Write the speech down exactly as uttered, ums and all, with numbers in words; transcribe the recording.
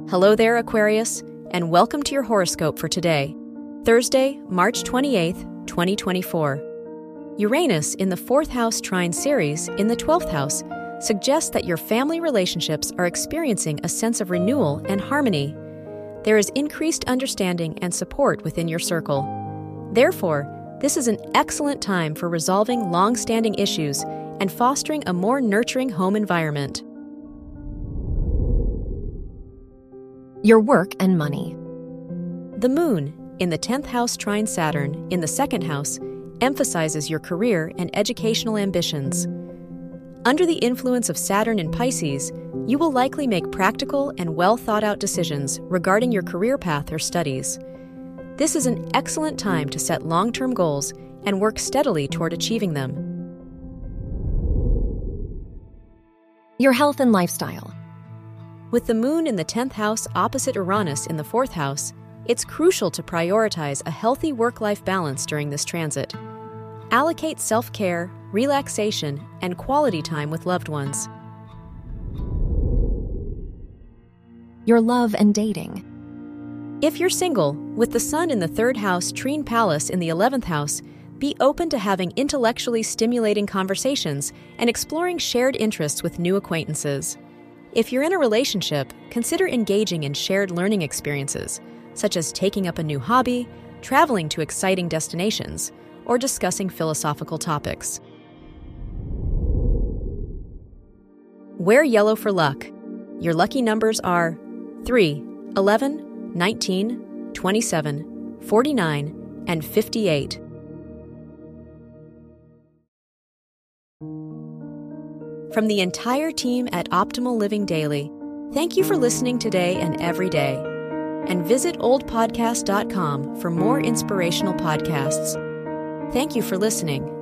Hello there, Aquarius, and welcome to your horoscope for today, Thursday, March twenty-eighth, twenty twenty-four. Uranus in the fourth house trine Ceres in the twelfth house suggests that your family relationships are experiencing a sense of renewal and harmony. There is increased understanding and support within your circle. Therefore, this is an excellent time for resolving long-standing issues and fostering a more nurturing home environment. Your work and money. The moon in the tenth house trine Saturn in the second house emphasizes your career and educational ambitions. Under the influence of Saturn in Pisces, you will likely make practical and well-thought-out decisions regarding your career path or studies. This is an excellent time to set long-term goals and work steadily toward achieving them. Your health and lifestyle. With the moon in the tenth house opposite Uranus in the fourth house, it's crucial to prioritize a healthy work-life balance during this transit. Allocate self-care, relaxation, and quality time with loved ones. Your love and dating. If you're single, with the sun in the third house trine Pallas in the eleventh house, be open to having intellectually stimulating conversations and exploring shared interests with new acquaintances. If you're in a relationship, consider engaging in shared learning experiences, such as taking up a new hobby, traveling to exciting destinations, or discussing philosophical topics. Wear yellow for luck. Your lucky numbers are three, eleven, nineteen, twenty-seven, forty-nine, and fifty-eight. From the entire team at Optimal Living Daily, thank you for listening today and every day. And visit old podcast dot com for more inspirational podcasts. Thank you for listening.